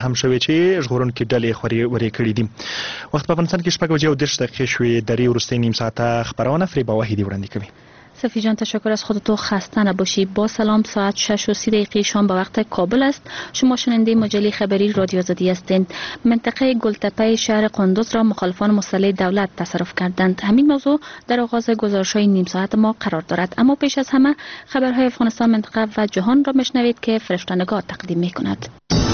هم شوی چې ژغورونکي ډلې خوري کړي دي. وخت په افغانستان کې 6:30 شوې. درې وروستۍ نیم ساعته خبرونه فریبا واحدی وړاندې کوي. صفی جان تشکر از خودتو، خسته نباشی. با سلام، ساعت 6:30 شام به وقت کابل است. شما شنونده مجله خبری رادیو آزادی هستید. منطقه گلتپه شهر قندوز را مخالفان مسلح دولت تصرف کردند. همین موضوع در آغاز گزارش‌های نیم ساعت ما قرار دارد، اما پیش از همه خبرهای افغانستان، منطقه و جهان را میشنوید که فرشته‌نگار تقدیم می‌کند.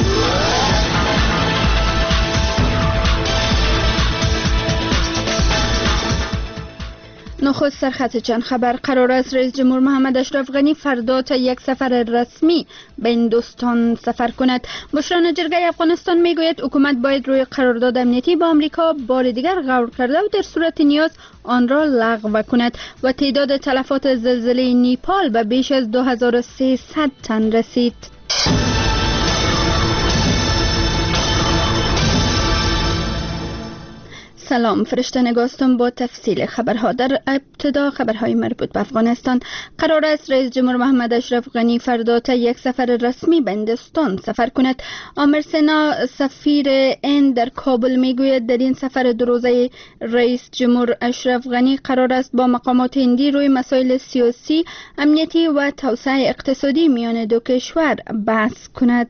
نخست سرخط چند خبر. قرار است رئیس جمهور محمد اشرف غنی فردا تا یک سفر رسمی به هندوستان سفر کند. مشران جرگه افغانستان میگوید حکومت باید روی قرارداد امنیتی با آمریکا بار دیگر غور کرده و در صورت نیاز آن را لغو کند. و تعداد تلفات زلزله نیپال به بیش از 2300 تن رسید. سلام، فرشته نگاستم با تفصیل خبرها. در ابتدا خبرهای مربوط به افغانستان. قرار است رئیس جمهور محمد اشرف غنی فردا تا یک سفر رسمی به هندوستان سفر کند. آمر سنا سفیر هند در کابل میگوید در این سفر دو روزه رئیس جمهور اشرف غنی قرار است با مقامات هندی روی مسائل سیاسی، امنیتی و توسعه اقتصادی میان دو کشور بحث کند.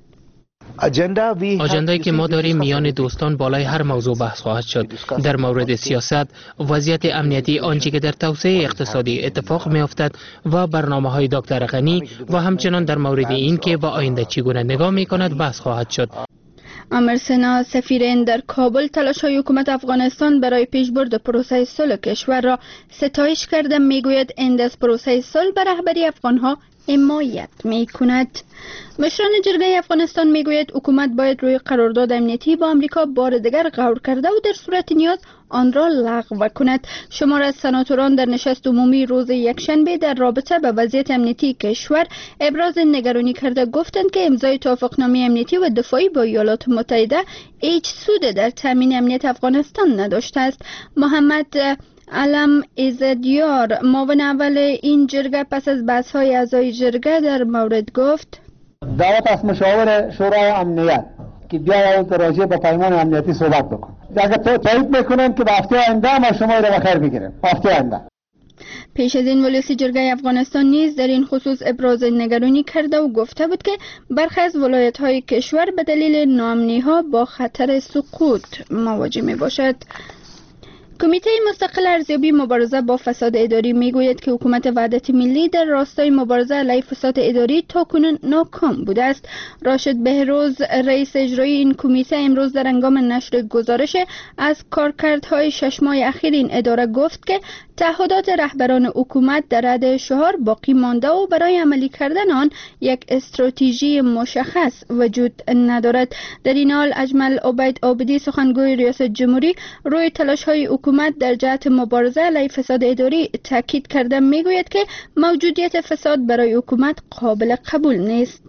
آجندایی که ما داریم میان دوستان بالای هر موضوع بحث خواهد شد. در مورد سیاست، وضعیت امنیتی، آنچه که در توسعه اقتصادی اتفاق می افتد و برنامه‌های دکتر غنی و همچنان در مورد این که با آینده چگونه نگاه می کند بحث خواهد شد. آمر سنا سفیر هند در کابل تلاش‌های حکومت افغانستان برای پیشبرد پروسه صلح کشور را ستایش کرده. میگوید هند از پروسه صلح به رهبری افغان‌ها حمایت می‌کند. مشران جرگه افغانستان میگوید حکومت باید روی قرارداد امنیتی با آمریکا بار دیگر غور کرده و در صورت نیاز آن را لغو کند. شمار از سناتوران در نشست عمومی روز یکشنبه در رابطه با وضعیت امنیتی کشور ابراز نگرانی کرده گفتند که امضای توافقنامه امنیتی و دفاعی با ایالات متحده هیچ سود در تامین امنیت افغانستان نداشته است. محمد علم ایزدیار معاون اول این جرگه پس از بحث‌های اعضای جرگه در مورد گفت: دعوت از مشاور شورای امنیت که بیاید راجع به پیمان امنیتی صحبت بکن. اگر تایید میکنن که به هفته آینده ما شما را بخیر بگیریم. هفته آینده. پیش از این ولایت جرگه افغانستان نیز در این خصوص ابراز نگرانی کرده و گفته بود که برخی از ولایت‌های کشور به دلیل ناامنی‌ها با خطر سقوط مواجه میباشد. کمیته مستقل ارزیابی مبارزه با فساد اداری میگوید که حکومت وحدت ملی در راستای مبارزه علیه فساد اداری تاکنون ناکام بوده است. راشد بهروز رئیس اجرایی این کمیته امروز در هنگام نشر گزارش از کارکردهای 6 ماه اخیر این اداره گفت که تعهدات رهبران حکومت در رده 4 باقی مانده و برای عملی کردن آن یک استراتژی مشخص وجود ندارد. در این حال اجمل عبید عابدی سخنگوی ریاست جمهوری روی تلاش‌های حکومت در جهت مبارزه علیه فساد اداری تاکید کرده میگوید که موجودیت فساد برای حکومت قابل قبول نیست.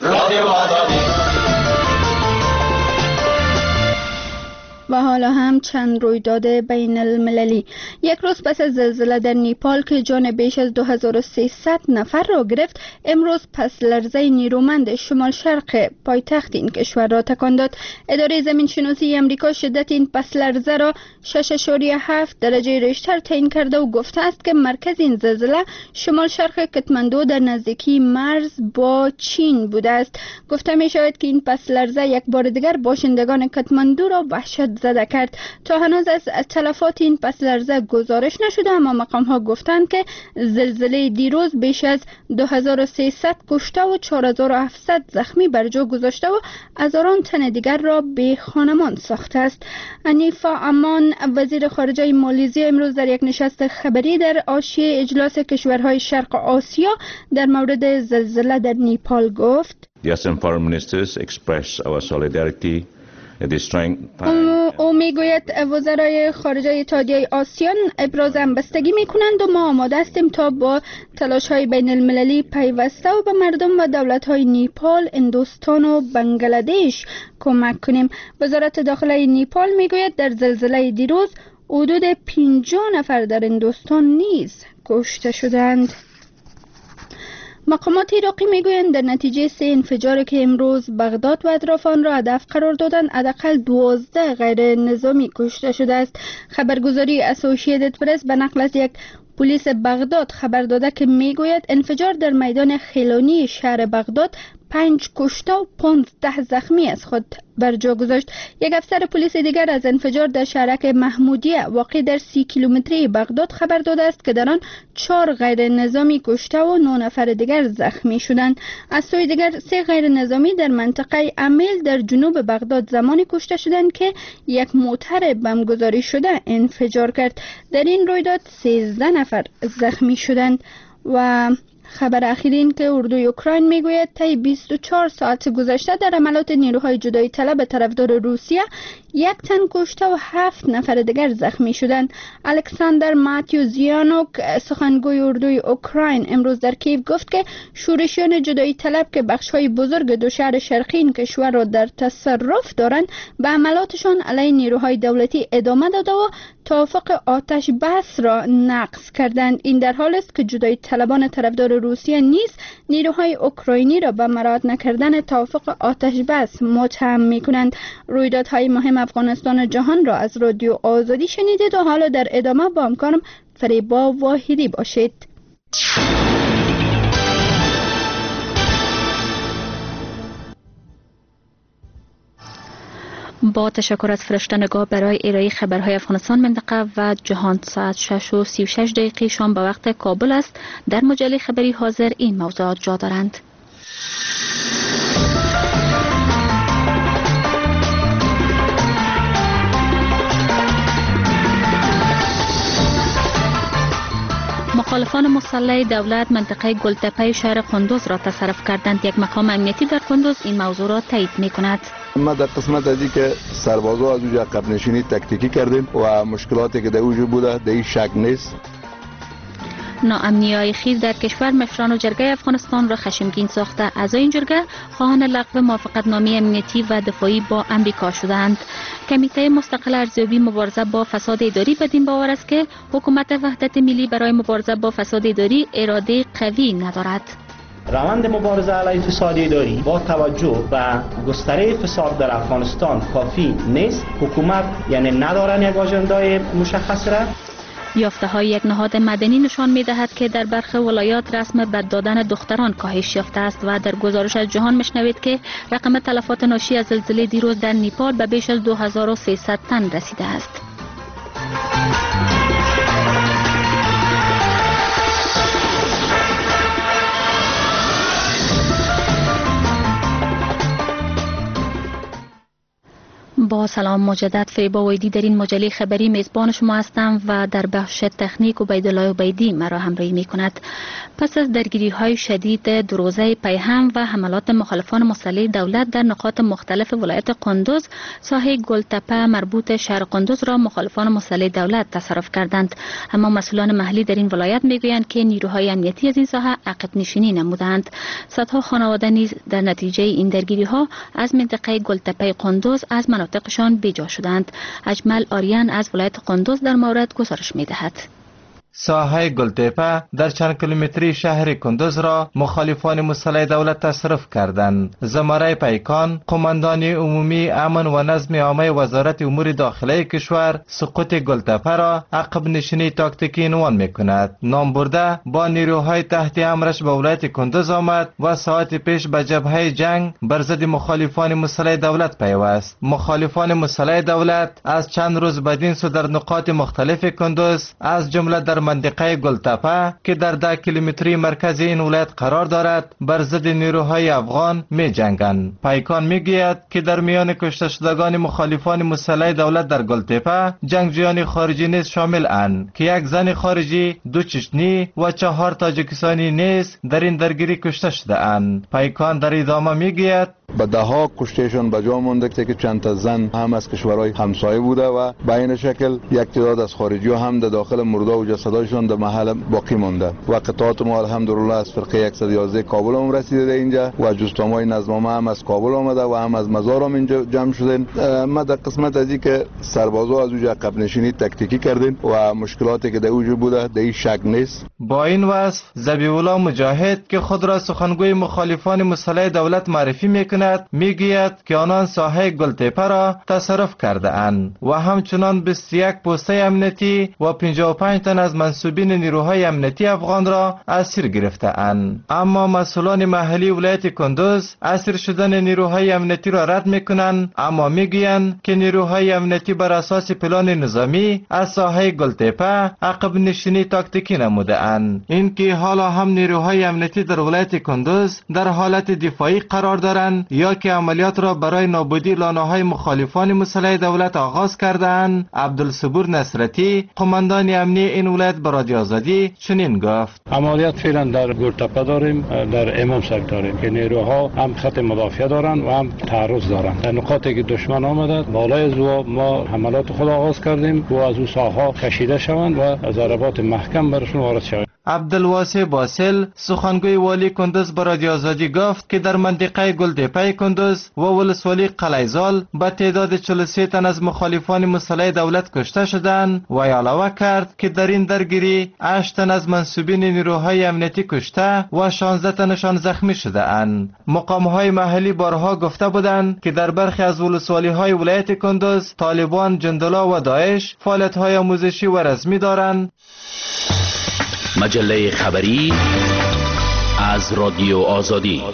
و حالا هم چند رویداد بین المللی. یک روز پس از زلزله در نیپال که جان بیش از 2300 نفر را گرفت، امروز پس لرزه نیرومند شمال شرق پایتخت این کشور را تکان داد. اداره زمین شناسی امریکا شدت این پس لرزه را 6.7 درجه ریشتر تعیین کرده و گفته است که مرکز این زلزله شمال شرق کتمندو در نزدیکی مرز با چین بوده است. گفته می شود که این پس لرزه یک بار دیگر باشندگان کتمندو را وحشت زده کرد. تا هنوز از تلفات این پس لرزه گزارش نشده، اما مقام ها گفتند که زلزله دیروز بیش از 2300 کشته و 4700 زخمی بر جا گذاشته و هزاران تن دیگر را به خانمان ساخته است. انیفا امان وزیر خارجه مالزی امروز در یک نشست خبری در حاشیه اجلاس کشورهای شرق آسیا در مورد زلزله در نیپال گفت: او میگوید وزرای خارجه اتحادیه آسیان ابراز همبستگی میکنند و ما آماده هستیم تا با تلاش های بین المللی پیوسته و به مردم و دولت های نیپال، هندوستان و بنگلادش کمک کنیم. وزارت داخله نیپال میگوید در زلزله دیروز حدود 50 نفر در هندوستان نیز کشته شدند. مقامات عراقی میگویند در نتیجه 3 انفجاری که امروز بغداد و اطراف آن را هدف قرار دادند حداقل 12 غیر نظامی کشته شده است. خبرگزاری اسوسییتد پرس به نقل از یک پلیس بغداد خبر داده که میگوید انفجار در میدان خیلانی شهر بغداد 5 کشته و 15 زخمی از خود بر جا گذاشت. یک افسر پلیس دیگر از انفجار در شهرک محمودیه واقع در 30 کیلومتری بغداد خبر داده است که در آن 4 غیر نظامی کشته و 9 نفر دیگر زخمی شدند. از سوی دیگر 3 غیر نظامی در منطقه امیل در جنوب بغداد زمانی کشته شدند که یک موتر بمبگذاری شده انفجار کرد. در این رویداد 13 نفر زخمی شدند. و خبر اخیر این که اردوی اوکراین میگوید طی 24 ساعت گذشته در حملات نیروهای جدایی طلب طرفدار روسیه 1 تن کشته و 7 نفر دیگر زخمی شدند. الکساندر ماتیوزیانوک سخنگوی اردوی اوکراین امروز در کیف گفت که شورشیان جدایی طلب که بخش‌های بزرگ دو شهر شرقی این کشور را در تصرف دارند به حملاتشان علیه نیروهای دولتی ادامه داده و توافق آتش بس را نقض کردند. این در حال است که جدایی طلبان طرفدار روسیه نیز نیروهای اوکراینی را به مراعات نکردن توافق آتش بس متهم می‌کنند. رویدادهای مهم افغانستان و جهان را از رادیو آزادی شنیدید و حالا در ادامه با همکارم فریبا واحدی باشید. با تشکر از فرشته‌نگاه برای ارائه خبرهای افغانستان، منطقه و جهان. ساعت 6:36 شام به وقت کابل است. در مجله خبری حاضر این موضوعات جا دارند. مخالفان مسلح دولت منطقه گلتپه شهر قندوز را تصرف کردند. یک مقام امنیتی در قندوز این موضوع را تایید می‌کند. ما در قسمت ازی که سربازا از اونجا عقب نشینی تکتیکی کردیم و مشکلاتی که در اونجا بوده در این شک نیست. ناامنی‌های خیز در کشور مشران و جرگه افغانستان را خشمگین ساخته. اعضای این جرگه خواهان لغو موافقتنامه امنیتی و دفاعی با امریکا شدند. کمیته مستقل ارزیابی مبارزه با فساد اداری بدین باور است که حکومت وحدت ملی برای مبارزه با فساد اداری اراده قوی ندارد. روند مبارزه علیه فساد اداری با توجه به گستره فساد در افغانستان کافی نیست. حکومت یعنی ندارن یک آژندای مشخص را. یافته های یک نهاد مدنی نشان می دهد که در برخی ولایات رسم بد دادن دختران کاهش یافته است و در گزارش از جهان میشنوید که رقم تلفات ناشی از زلزله دیروز در نیپال به بیش از 2300 تن رسیده است. با سلام مجدد، فریبا ویدی در این مجله خبری میزبان شما هستم و در بخش تکنیک عبیدالله عبیدی مرا همراهی می کند. پس از درگیری های شدید دروزه پیهم و حملات مخالفان مسلح دولت در نقاط مختلف ولایت قندوز، ساحه گلتپه مربوط شهر قندوز را مخالفان مسلح دولت تصرف کردند. اما مسئولان محلی در این ولایت میگویند که نیروهای امنیتی از این ساحه عقب نشینی نمودند. صدها خانواده نیز در نتیجه این درگیری ها از منطقه گلتپه قندوز از مناطقشان بیجا شدند. اجمل آریان از ولایت قندوز در مورد گزارش می‌دهد. ساحه گلتپه در چند کیلومتری شهر کندوز را مخالفان مسلح دولت تصرف کردند. زمره پیکان، قماندان عمومی امن و نظم عامه وزارت امور داخلی کشور، سقوط گلتپه را عقب نشینی تاکتیکی عنوان می‌کند. نام برده با نیروهای تحت امرش به ولایت کندوز آمد و ساعت پیش به جبهه جنگ بر ضد مخالفان مسلح دولت پیوست. مخالفان مسلح دولت از چند روز بدین سو در نقاط مختلف کندوز از جمله در منطقه گلتپه که در 10 کیلومتری مرکز این ولایت قرار دارد بر ضد نیروهای افغان می جنگند. پیکان می گوید که در میان کشته شدگان مخالفان مسلح دولت در گلتپه جنگجویان خارجی نیز شامل اند که یک زن خارجی، 2 چچنی و 4 تاجیکستانی نیز در این درگیری کشته شده اند. پیکان در ادامه می گوید به دهها کشتهشان به جا مانده که چند تا زن هم از کشورهای همسایه بوده و به این شکل یک تعداد از خارجی هم در داخل مرده و جسد شهدایشان در محل باقی مانده و قطعات ما الحمدلله از فرقه 111 کابل هم رسیده در اینجا و جثه‌های نظامه هم از کابل آمده و هم از مزار هم اینجا جمع شدن. ما در قسمت از که سربازا از اونجا عقب نشینی تکتیکی کردیم و مشکلاتی که در وجود بوده در این شک نیست. با این وصف ذبیح‌الله مجاهد که خود را سخنگوی مخالفان مسلح دولت معرفی میکند میگوید که آنان ساحه گلتپه را تصرف کرده اند و همچنان 21 پوسته امنیتی و 55 تن از منصوبین نیروهای امنیتی افغان را اسیر گرفته اند. اما مسئولان محلی ولایت کندوز اسیر شدن نیروهای امنیتی را رد میکنند، اما میگویند که نیروهای امنیتی بر اساس پلان نظامی از ساحه گلتپه عقب نشینی تاکتیکی نموده اند. اینکه حالا هم نیروهای امنیتی در ولایت کندوز در حالت دفاعی قرار دارند یا که عملیات را برای نابودی لانه‌های مخالفان مسلح دولت آغاز کردند، عبدالصبور نصرتی قماندان امنی این ولایت به رادیو آزادی چنین گفت: عملیات فعلا در گلتپه داریم، در امام سک داریم که نیروها هم خط مدافع دارند و هم تعرض دارند. در نقاطی که دشمن آمده بالای زوا ما حملات خود آغاز کردیم و از اون ساحه کشیده شوند و ضربات محکم برشون وارد شوند. عبدالواسع باسل سخنگوی والی کندوز به رادیو آزادی گفت که در منطقه گلتپه کندوز و ولسوالی قلیزال به تعداد 43 تن از مخالفان مسلح دولت کشته شدند و علاوه کرد که در این درگیری 8 تن از منصوبین نیروهای امنیتی کشته و 16 تنشان زخمی شده اند. مقامهای محلی بارها گفته بودند که در برخی از ولسوالی های ولایت کندوز طالبان، جندلا و داعش فعالیت های آموزشی و رسمی دارند. مجله خبری از رادیو آزادی.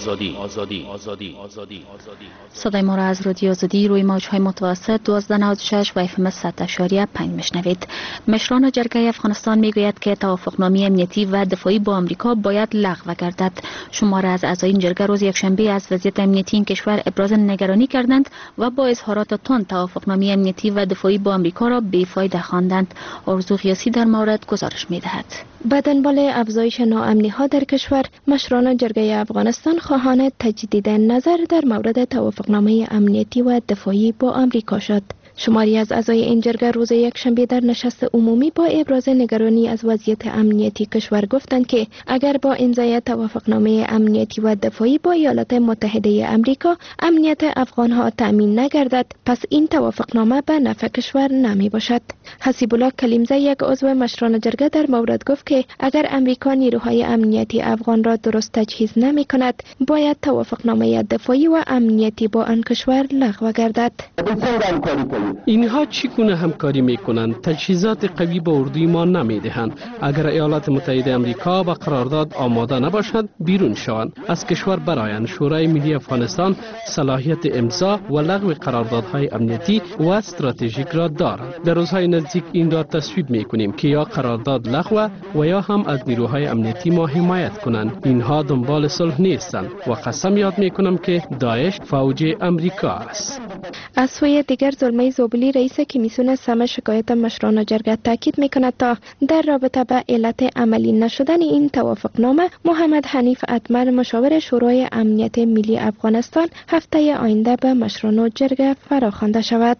صدای ما را از رادیو آزادی روی موج‌های متوسط 1296 و FM 100.5 میشنوید. مشران جرگه افغانستان میگوید که توافقنامه امنیتی و دفاعی با آمریکا باید لغو گردد. شماره از اعضای این جرگه روز یکشنبه از وضعیت امنیتی این کشور ابراز نگرانی کردند و با اظهارات تند توافقنامه امنیتی و دفاعی با آمریکا را بی‌فایده خواندند. آرزو غیاثی در مورد گزارش می‌دهد. به دنبال افزایش ناامنی‌ها در کشور، مشران جرگه افغانستان خواهان تجدید نظر در مورد توافقنامه امنیتی و دفاعی با آمریکا شد. شماری از اعضای این جرگه روز یکشنبه در نشست عمومی با ابراز نگرانی از وضعیت امنیتی کشور گفتند که اگر با امضای توافقنامه امنیتی و دفاعی با ایالات متحده امریکا امنیت افغانها تأمین نگردد، پس این توافقنامه به نفع کشور نمی باشد. حسیب الله کلیمزه، یک عضو مشران جرگه، در مورد گفت که اگر امریکا نیروهای امنیتی افغان را درست تجهیز نمی کند، باید توافقنامه دفاعی و امنیتی با آن کشور لغو گردد. اینها چگونه همکاری میکنند؟ تجهیزات قوی به اردوی ما نمیدهند. اگر ایالات متحده امریکا با قرارداد آماده نباشد بیرون شوند، از کشور برآیند. شورای ملی افغانستان صلاحیت امضا و لغو قراردادهای امنیتی و استراتژیک را دارد. در روزهای نزدیک این را تصویب میکنیم که یا قرارداد لغو و یا هم از نیروهای امنیتی ما حمایت کنند. اینها دنبال صلح نیستند و قسم یاد میکنم که داعش فوج امریکا است. از سوی دیگر زلمه زوبلی، رئیس کمیسیون سم شکایت مشران جرگه، تاکید میکند تا در رابطه با علت عملی نشدن این توافقنامه، محمد حنیف اتمر، مشاور شورای امنیت ملی افغانستان، هفته آینده به مشران جرگه فراخوانده شود.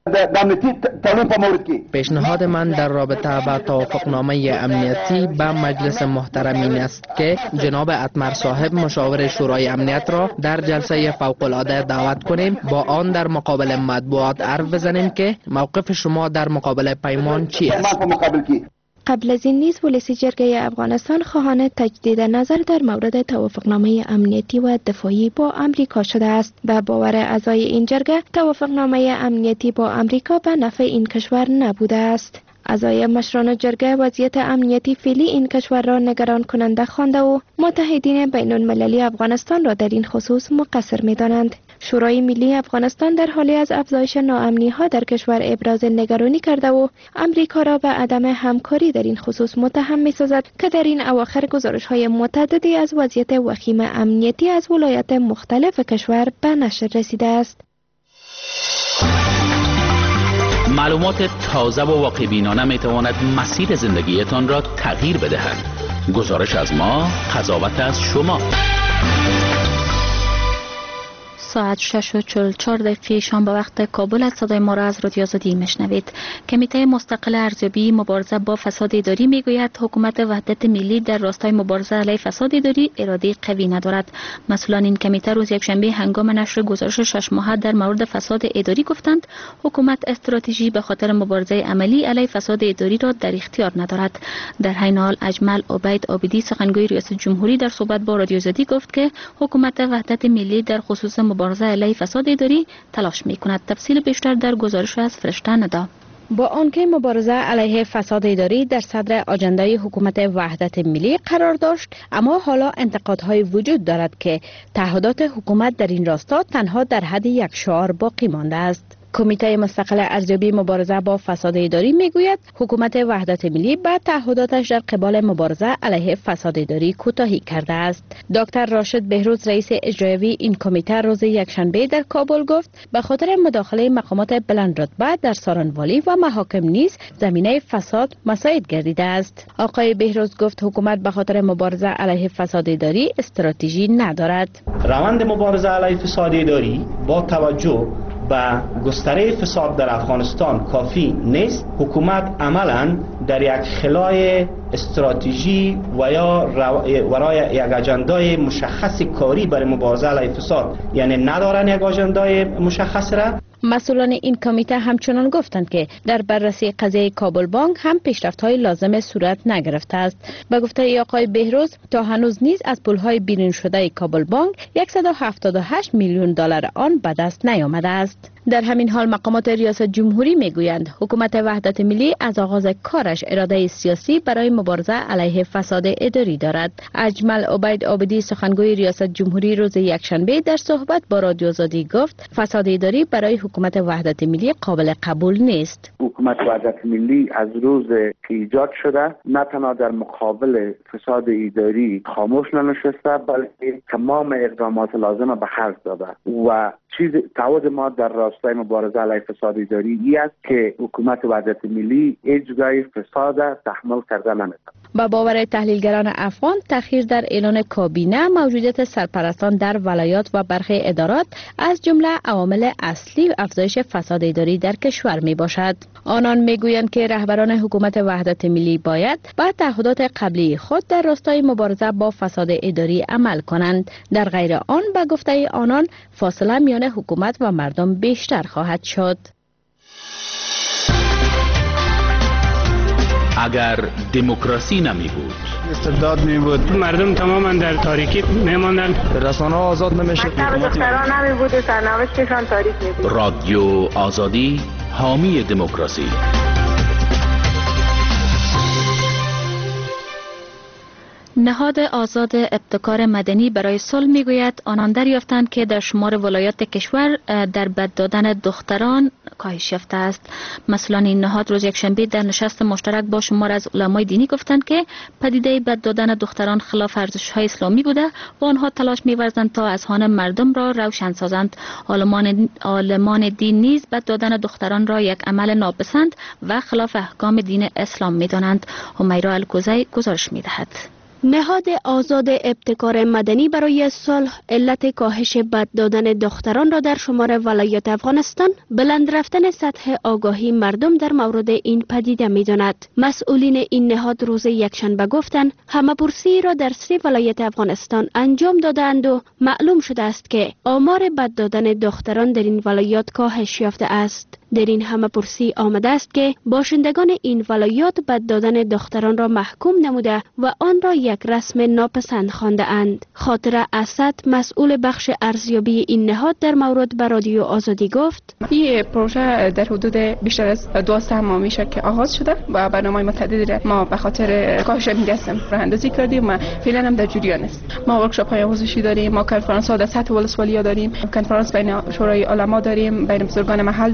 پیشنهاد من در رابطه با توافقنامه امنیتی به مجلس محترم این است که جناب اتمر صاحب، مشاور شورای امنیت را در جلسه فوق العاده دعوت کنیم، با آن در مقابل مطبوعات حرف بزنیم که موقف شما در مقابل پیمان چی است. قبل از این نیز ولسی جرگه افغانستان خواهان تجدید نظر در مورد توافقنامه امنیتی و دفاعی با امریکا شده است. به باور اعضای این جرگه، توافقنامه امنیتی با امریکا به نفع این کشور نبوده است. اعضای مشران جرگه وضعیت امنیتی فعلی این کشور را نگران کننده خوانده و متحدین بین المللی افغانستان را در این خصوص مقصر می‌دانند. شورای ملی افغانستان در حالی از افزایش ناامنی‌ها در کشور ابراز نگرانی کرده و امریکا را به عدم همکاری در این خصوص متهم می‌سازد که در این اواخر گزارش‌های متعددی از وضعیت وخیم امنیتی از ولایات مختلف کشور به نشر رسیده است. معلومات تازه و واقع‌بینانه می‌تواند مسیر زندگیتان را تغییر بدهد. گزارش از ما، قضاوت از شما. ساعت 6:44 شام به وقت کابل است. صدای ما را از رادیو آزادی میشنوید. کمیته مستقل ارزیابی مبارزه با فساد اداری میگوید حکومت وحدت ملی در راستای مبارزه علیه فساد اداری اراده قوی ندارد. مسئولان این کمیته روز یکشنبه هنگام نشر گزارش 6 ماهه در مورد فساد اداری گفتند حکومت استراتژی به خاطر مبارزه عملی علیه فساد اداری را در اختیار ندارد. در حین حال اجمل عبید عابدی سخنگوی ریاست جمهوری در صحبت با رادیو آزادی گفت که حکومت وحدت ملی در خصوص مبارزه علیه فساد اداری تلاش می‌کند. تفصیل بیشتر در گزارش از فرشته ندا. با آنکه مبارزه علیه فساد اداری در صدر آجندای حکومت وحدت ملی قرار داشت، اما حالا انتقادهای وجود دارد که تعهدات حکومت در این راستا تنها در حد یک شعار باقی مانده است. کمیته مستقل ارزیابی مبارزه با فساد اداری میگوید حکومت وحدت ملی به تعهداتش در قبال مبارزه علیه فساد اداری کوتاهی کرده است. دکتر راشد بهروز رئیس اجرایی این کمیته روز یکشنبه در کابل گفت به خاطر مداخله مقامات بلند رتبه در سارانوالی و محاکم نیز زمینه فساد مساعد گردیده است. آقای بهروز گفت حکومت به خاطر مبارزه علیه فساد اداری استراتژی ندارد. روند مبارزه علیه فساد اداری با توجه و گستره فساد در افغانستان کافی نیست. حکومت عملاً در یک خلای استراتژی و یا ورای یک اجندای مشخص کاری برای مبارزه علیه فساد، یعنی ندارن یک اجندای مشخص را. مسئولان این کمیته همچنان گفتند که در بررسی قضیه کابل بانک هم پیشرفت‌های لازم صورت نگرفته است. به گفته آقای بهروز تا هنوز نیز از پول‌های بیرون شده کابل بانک 178 میلیون دلار آن به دست نیامده است. در همین حال مقامات ریاست جمهوری میگویند حکومت وحدت ملی از آغاز کارش اراده سیاسی برای مبارزه علیه فساد اداری دارد. اجمل عبید عابدی سخنگوی ریاست جمهوری روز یکشنبه در صحبت با رادیو آزادی گفت فساد اداری برای حکومت وحدت ملی قابل قبول نیست. حکومت وحدت ملی از روز که ایجاد شده نه تنها در مقابل فساد اداری خاموش ننشسته، بلکه تمام اقدامات لازم به خرج داده و چیز تعهد ما در راستای مبارزه علیه فساد اداری است که حکومت وحدت ملی اجرای فساد تحمل کرده نمی‌تواند. با باور تحلیلگران افغان تأخیر در اعلان کابینه موجودیت سرپرستان در ولایات و برخی ادارات از جمله عوامل اصلی افزایش فساد اداری در کشور می باشد. آنان میگویند که رهبران حکومت وحدت ملی باید به تعهدات قبلی خود در راستای مبارزه با فساد اداری عمل کنند. در غیر آن به گفته آنان فاصله میان حکومت و مردم بیشتر خواهد شد. اگر دموکراسی نمی بود، استبداد می بود، مردم تماما در تاریکی می ماندند، رسانه ها آزاد نمی شد، دختران نمی بود، سرنوشتشان تاریک می بود. رادیو آزادی حامی دموکراسی. نهاد آزاد ابتکار مدنی برای صلح میگوید آنان دریافتند که در شمار ولایات کشور در بد دادن دختران کاهش یافته است. مسئولان این نهاد روز یکشنبه در نشست مشترک با شمار از علمای دینی گفتند که پدیده بد دادن دختران خلاف ارزش‌های اسلامی بوده و آنها تلاش می‌ورزند تا اذهان مردم را روشن سازند. عالمان دین نیز بد دادن دختران را یک عمل ناپسند و خلاف احکام دین اسلام می‌دانند. همیرا الکوزی گزارش می‌دهد. نهاد آزاد ابتکار مدنی برای صلح علت کاهش بد دادن دختران را در شمار ولایات افغانستان بلند رفتن سطح آگاهی مردم در مورد این پدیده می داند. مسئولین این نهاد روز یکشنبه گفتند همه‌پرسی را در 3 ولایت افغانستان انجام دادند و معلوم شده است که آمار بد دادن دختران در این ولایات کاهش یافته است. در این همه‌پرسی آمده است که باشندگان این ولایات بد دادن دختران را محکوم نموده و آن را یک رسم ناپسند خوانده اند. خاطر اسد مسئول بخش ارزیابی این نهاد در مورد به رادیو آزادی گفت این پروژه در حدود بیشتر از 12 ماه میشه که آغاز شده و برنامه‌های متعددی ما به خاطر کاهش میگسم راه‌اندازی کردیم و فعلا هم در جریان است. ما ورکشاپ‌های آموزشی داریم، ما کنفرانس‌ها در سطح ولسوالی‌ها داریم، کنفرانس بین شورای علما داریم، بین بزرگان محل داریم و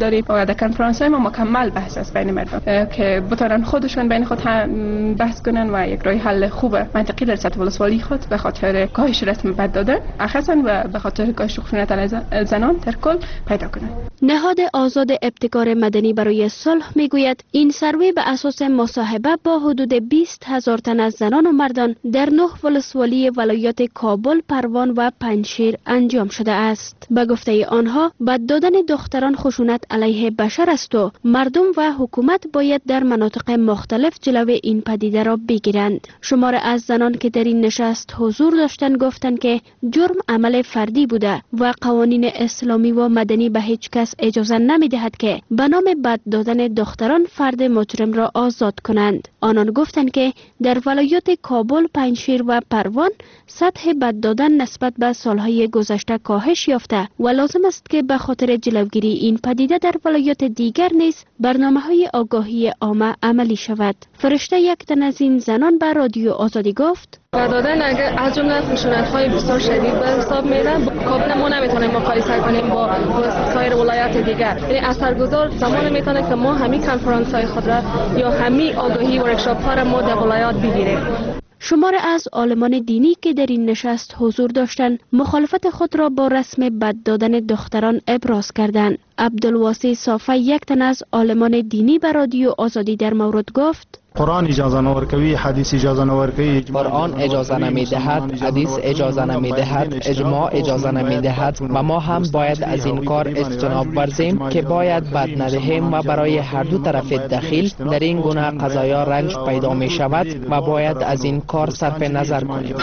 و در کنفرانس های ما مکمل بحث است بین مردم که بتونن خودشون بین خود بحث کنن و یک راه حل خوب منطقی در سطح ولسوالی خود به خاطر کاهش رسم بد دادن اخصا و به خاطر کاهش خشونت علیه زنان در کل پیدا کنند. نهاد آزاد ابتکار مدنی برای صلح میگوید این سروی به اساس مصاحبه با حدود 20,000 تن از زنان و مردان در 9 ولسوالی ولایات کابل، پروان و پنجشیر انجام شده است. به گفته آنها بد دادن دختران خشونت علیه بشر است و مردم و حکومت باید در مناطق مختلف جلوی این پدیده را بگیرند. شمار از زنان که در این نشست حضور داشتند گفتند که جرم عمل فردی بوده و قوانین اسلامی و مدنی به هیچ کس اجازه نمی دهد که به نام بد دادن دختران فرد مجرم را آزاد کنند. آنان گفتند که در ولایات کابل، پنجشیر و پروان سطح بد دادن نسبت به سالهای گذشته کاهش یافته و لازم است که به خاطر جلوگیری این پدیده در ولایات دیگر نیز برنامه‌های آگاهی عامه عملی شود. فرشته یک تن از این زنان به رادیو آزادی گفت: بد دادن اگر از جمله خشونت‌های بسیار شدید به حساب میره، کابل ما نمیتونیم مقایسه کنیم با سایر ولایات دیگر. یعنی اثرگذار زمان میتونه که ما همین کنفرانس‌های خود را یا همین آگاهی ورکشاپ‌ها را ما در ولایات بگیریم. شمار از عالمان دینی که در این نشست حضور داشتند مخالفت خود را با رسم بد دادن دختران ابراز کردند. عبدالواسی صافی یک تن از عالمان دینی به رادیو آزادی در مورد گفت: قرآن اجازه نورکوی، حدیث اجازه نورکوی، قرآن اجازه نمیدهد، حدیث اجازه نمیدهد، اجماع اجازه نمیدهد و ما هم باید از این کار اجتناب ورزیم که باید بد ندهیم و برای هر دو طرف دخیل در این گونه قضایا رنج پیدا می شود و باید از این کار صرف نظر کنیم.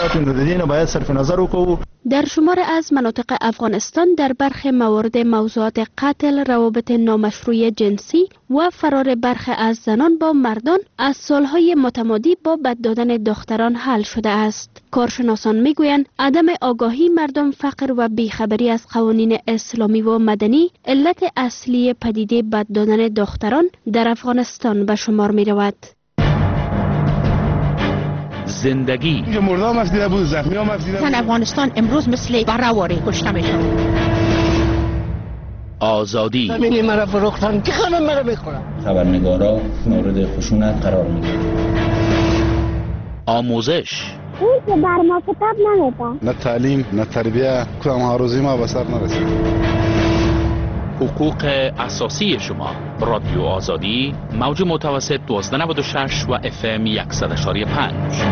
در شمار از مناطق افغانستان در برخی موارد موضوعات قتل، روابط نامشروع جنسی و فرار برخی از زنان با مردان از سالهای متمادی با بد دادن دختران حل شده است. کارشناسان میگویند عدم آگاهی مردم، فقر و بیخبری از قوانین اسلامی و مدنی علت اصلی پدیده بد دادن دختران در افغانستان به شمار می رود. زندگی زن افغانستان امروز مثل بره‌واره کشته میشن. آزادی زمین مرا فروختن که خانم مرا بخورن. خبرنگارا مورد خشونت قرار میگیرن. آموزش اون که بر ما کتاب نمیده. نه تعلیم نه تربیه، کدام هاروزی ما به سر نرسید. حقوق اساسی شما. رادیو آزادی، موج متوسط 1296 و FM 100.5.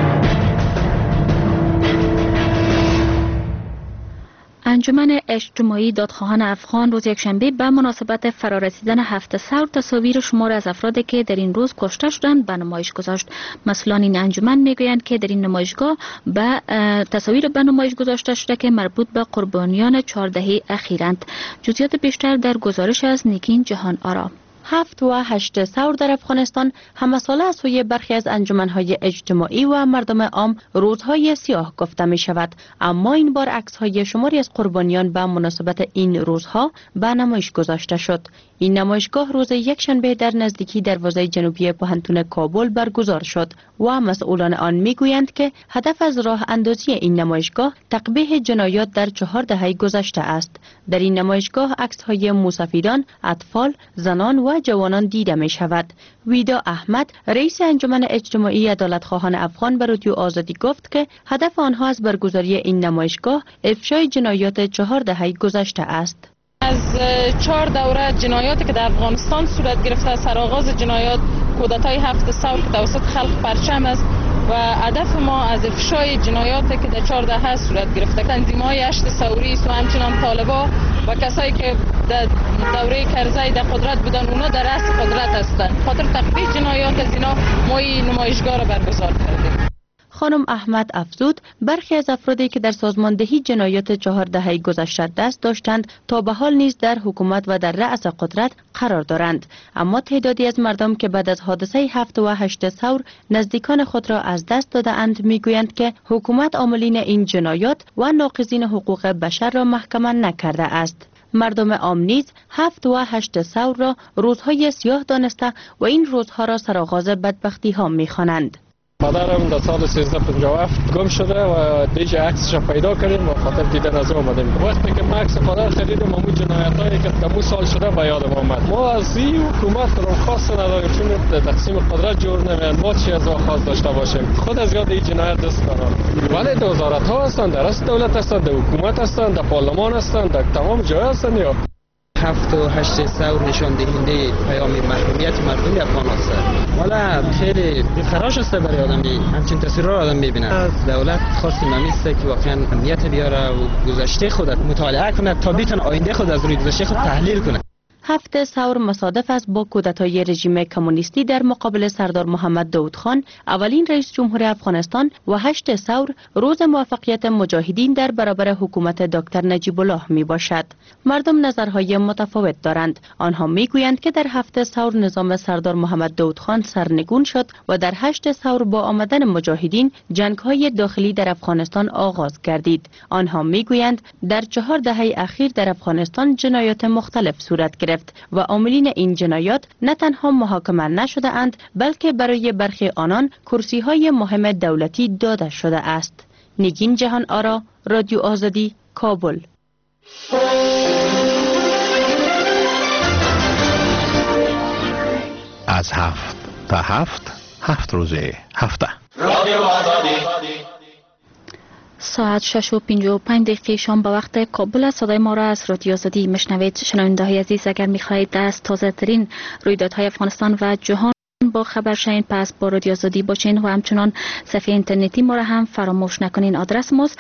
انجمن اجتماعی دادخواهان افغان روز یکشنبه به مناسبت فرارسیدن 7 ثور تصاویر شمار از افرادی که در این روز کشته شدند به نمایش گذاشت. مسئولان این انجمن میگویند که در این نمایشگاه به تصاویر به نمایش گذاشته شده که مربوط به قربانیان 4 دهه اخیرند. جزئیات بیشتر در گزارش از نگین جهان آرا. 7 و 8 ثور در افغانستان همساله از سوی برخی از انجمن‌های اجتماعی و مردم عام روزهای سیاه گفته می شود، اما این بار عکس‌های شماری از قربانیان به مناسبت این روزها به نمایش گذاشته شد. این نمایشگاه روز یکشنبه در نزدیکی دروازه جنوبی پوهنتون کابل برگزار شد و مسئولان آن میگویند که هدف از راه اندازی این نمایشگاه تقبیح جنایات در 4 دهه گذشته است. در این نمایشگاه عکس‌های موسفیدان، اطفال، زنان و جوانان دیده می شود. ویدا احمد، رئیس انجمن اجتماعی عدالتخواهان افغان به رادیو آزادی گفت که هدف آنها از برگزاری این نمایشگاه افشای جنایات 4 دهه گذشته است. از 4 دوره جنایاتی که در افغانستان صورت گرفته، سرآغاز جنایات کودتای 7 ثور که توسط خلق پرچم است و هدف ما از افشای جنایاتی که در 4 دهه صورت گرفته. تنظیم‌های 8 ثوری و همچنان طالبان و کسایی که در دوره کرزی در قدرت بودن، اونا در رأس قدرت هستند. خاطر تقبیح جنایات از اینا ما این نمایشگاه را برگزار کردیم. خانم احمد افزود برخی از افرادی که در سازماندهی جنایات 4 دهه گذشته دست داشتند تا به حال نیز در حکومت و در رأس قدرت قرار دارند، اما تعدادی از مردم که بعد از حادثه 7 و 8 ثور نزدیکان خود را از دست داده اند میگویند که حکومت عاملین این جنایات و ناقضین حقوق بشر را محکمه نکرده است. مردم عام نیز 7 و 8 ثور را روزهای سیاه دانسته و این روزها را سرآغاز بدبختی ها می‌خوانند. پدرم در سال 1357 گم شده و دیگه عکسش پیدا کردیم و خاطر دیدن از اومدیم. وقتی که ما عکس پدر خریدیم همون جنایتایی که در سال شده به یادم آمد. ما از این حکومت رو خاص نداریم چون تقسیم قدرت جور نمیان. ما چی از خاص داشته باشیم؟ خود از یاد این جنایت دست دارن. ولی در وزارت ها هستند، در رئیس دولت هستند، در حکومت هستند، در پارلمان هستند، در تمام جای هستند. یا 7 و 8 ثور نشان دهنده پیام محرومیت مردم افغان است. ولی خیلی خراش است برای آدمی همچین تصویر را آدم ببینه. از دولت خواستیم نمیست که واقعا امنیت بیاره و گذشته خود مطالعه کنه تا بتونه آینده خود از روی گذشته خود تحلیل کنه. 7 ثور مصادف است با کودتای رژیم کمونیستی در مقابل سردار محمد داود خان، اولین رئیس جمهور افغانستان، و 8 ثور روز موفقیت مجاهدین در برابر حکومت دکتر نجیب الله می باشد. مردم نظرهای متفاوت دارند. آنها می گویند که در 7 ثور نظام سردار محمد داود خان سرنگون شد و در 8 ثور با آمدن مجاهدین جنگ‌های داخلی در افغانستان آغاز گردید. آنها می گویند در 4 دهه اخیر در افغانستان جنایات مختلف صورت گرفت و عاملین این جنایات نه تنها محاکمه نشده اند بلکه برای برخی آنان کرسی های مهم دولتی داده شده است. نگین جهان آرا، رادیو آزادی، کابل. از 7 تا 7 روزه هفته رادیو آزادی. ساعت 6:55 شام به وقت کابل است. صدای ما را از رادیو آزادی میشنوید. شنونده‌های عزیز، اگر می‌خواهید از تازه‌ترین رویدادهای افغانستان و جهان با خبر شوید، پس با رادیو آزادی باشین و همچنان صفحه اینترنتی ما را هم فراموش نکنین. آدرس ماست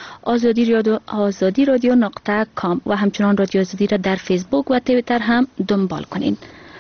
azadi.com و همچنان رادیو آزادی را در فیسبوک و توییتر هم دنبال کنین.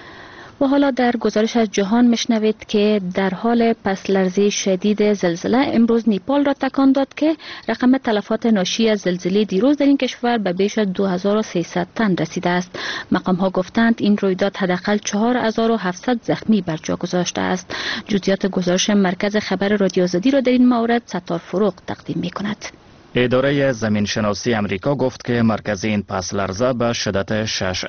و حالا در گزارش از جهان میشنوید که در حال پس لرزه شدید زلزله امروز نیپال را تکان داد که رقم تلفات ناشی از زلزله دیروز در این کشور به بیش از 2300 تن رسیده است. مقام ها گفتند این رویداد حداقل 4700 زخمی بر جا گذاشته است. جزئیات گزارش مرکز خبر رادیو آزادی را در این مورد ستار فروغ تقدیم میکند. اداره زمین شناسی امریکا گفت که مرکز این پس لرزه به شدت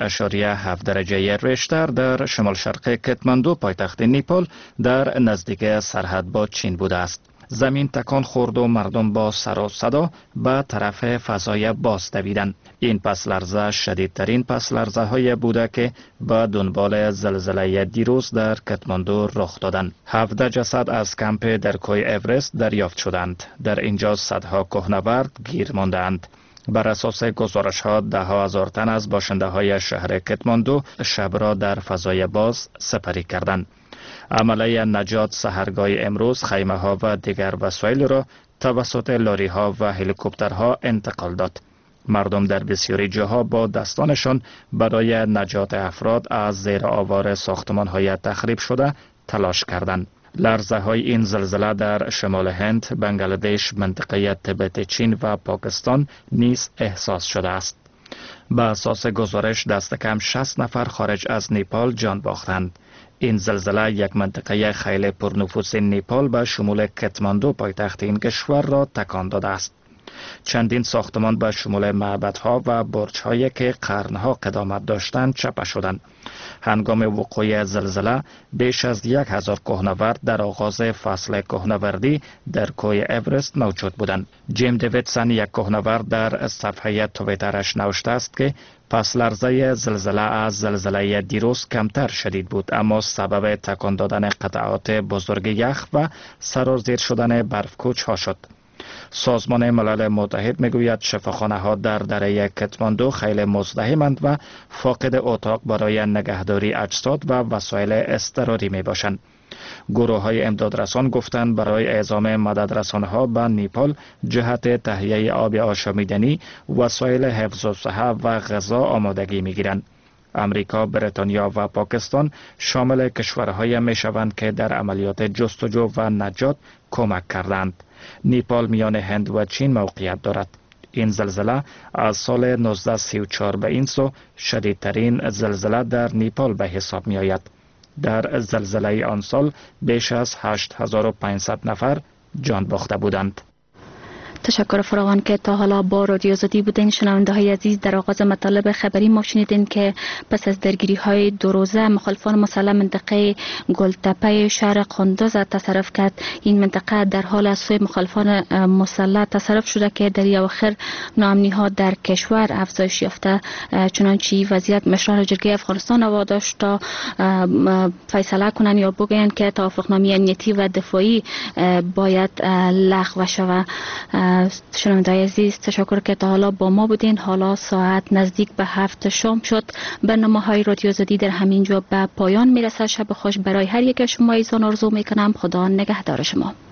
6.7 درجه ریشتر در شمال شرق کتماندو پایتخت نیپال در نزدیک سرحد با چین بوده است. زمین تکان خورد و مردم با سر و صدا به طرف فضای باز دویدند. این پس لرزه شدیدترین پس لرزه های بوده که به دنبال زلزله دیروز در کتماندو رخ دادند. 17 جسد از کمپ در کوه اورست دریافت شدند. در اینجا صدها کهنورد گیر ماندند. بر اساس گزارش ها 10,000 تن از باشنده های شهر کتماندو شب را در فضای باز سپری کردند. عملیه نجات سحرگاه امروز خیمه ها و دیگر وسایل را توسط لاری ها و هلیکوپترها انتقال داد. مردم در بسیاری جاها با دستانشان برای نجات افراد از زیر آوار ساختمان های تخریب شده تلاش کردند. لرزه های این زلزله در شمال هند، بنگلادش، منطقه تبت چین و پاکستان نیز احساس شده است. به اساس گزارش دست کم 60 نفر خارج از نیپال جان باختند. این زلزله یک منطقه خیلی پرنفوذ نیپال به شمول کتماندو پایتخت این کشور را تکان داده است. چندین ساختمان به شمول معبدها و برج‌هایی که قرنها قدامت داشتند چپه شدند. هنگام وقوع زلزله بیش از 1000 کوهنورد در آغاز فصل کوهنوردی در کوه اورست موجود بودند. جیم دیویدسون یک کوهنورد در صفحه توییترش نوشته است که پس لرزه زلزله از زلزله دیروز کمتر شدید بود، اما سبب تکان دادن قطعات بزرگ یخ و سرازیر شدن برفکوچ ها شد. سازمان ملل متحد میگوید شفاخانه ها در دره کتماندو خیلی مزدحمند و فاقد اتاق برای نگهداری اجساد و وسایل اضطراری می باشند. گروه های امدادرسان گفتند برای اعزام مددرسان ها به نیپال جهت تهیه آب آشامیدنی، وسایل حفظ الصحه و غذا آمادگی می گیرند. امریکا، بریتانیا و پاکستان شامل کشورهای می شوند که در عملیات جستجو و نجات کمک کردند. نیپال میان هند و چین موقعیت دارد. این زلزله از سال 1934 به این سو شدیدترین زلزله در نیپال به حساب می آید. در زلزله آن سال بیش از 8500 نفر جان باخته بودند. تشکر فراوان که تا حالا با رادیو آزادی بودین. شنونده های عزیز، در آغاز مطالب خبری ما شنیدین که پس از درگیری های دو روزه مخالفان مسلح منطقه گلتپه شهر قندوز تصرف کرد. این منطقه در حال از سوی مخالفان مسلح تصرف شده که در اواخر ناامنی ها در کشور افزایش یافته. چنانچه وضعیت مشران جرگه افغانستان واداشت تا فیصله کنند یا بگویند که توافقنامه امنیتی و دفاعی باید لغو شود. شنونده‌های عزیز، تشکر که تا حالا با ما بودین. حالا ساعت نزدیک به 7 شام شد. برنامه‌های رادیو آزادی در همین جا به پایان میرسد. شب خوش برای هر یک شما ایزان آرزو میکنم. خدا نگهدار شما.